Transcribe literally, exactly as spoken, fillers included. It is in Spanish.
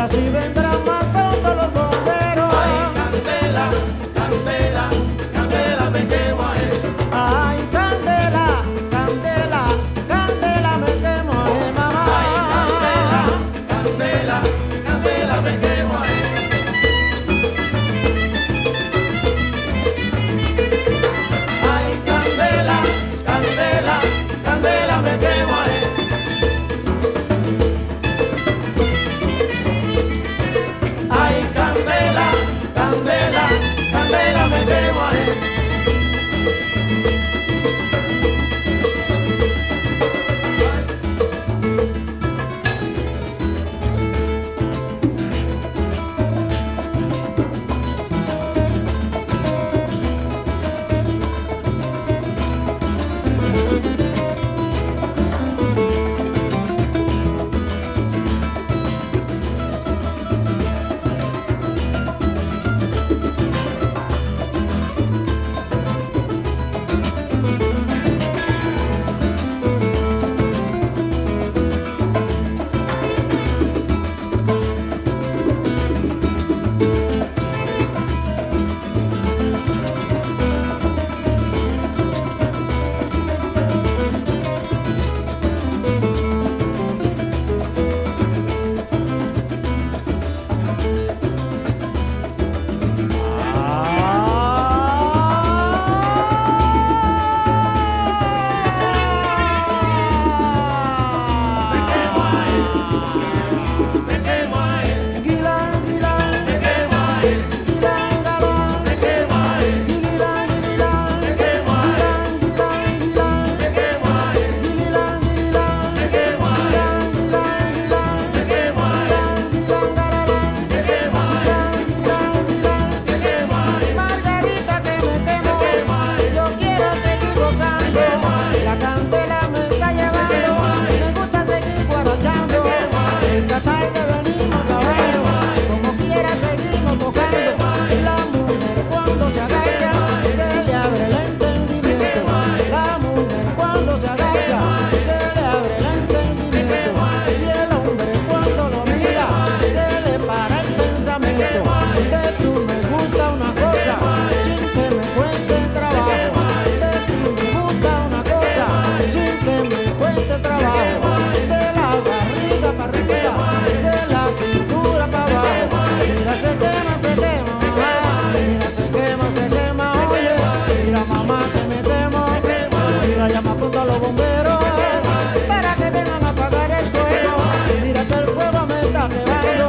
así vendrán más pronto los bomberos. Ay, candela, candela, candela, me quemo ahí. Ay, candela, candela, candela, me quemo ahí, mamá. Ay, candela, candela, candela, me quemo ahí. Ay, candela, candela, candela, me quemo ahí. Ay, candela, candela, candela, me quemo ahí. Me quemo ahí, Guilán, guilán, me quemo ahí, guilán, galán, me quemo ahí, guililán, guililán, me quemo ahí, guilán, guilán, me quemo ahí, guililán, guililán, me quemo ahí, guilán, guilán, guilán, me quemo ahí, guilán, galán, me quemo ahí, guilán, guilán, me quemo ahí, Margarita que me quemo, yo quiero seguir gozando, la candela me está llevando, me gusta seguir guarachando, esta tarde venimos trabajando, como quiera seguimos tocando, la mujer cuando se agacha, se le abre el entendimiento, la mujer cuando se agacha, se le abre el entendimiento, y el hombre cuando lo mira, se le para el pensamiento, de tú me gusta una cosa, sin que me cuente trabajo, de ti me gusta una cosa, sin que me cuente trabajo, de la barriga para arriba, de la cintura para abajo, mira se quema, se quema, mira se quema, se quema, oye, mira mamá que me quemo, mira llama pronto a los bomberos, para que vengan a apagar el fuego, mira que el fuego me está quemando,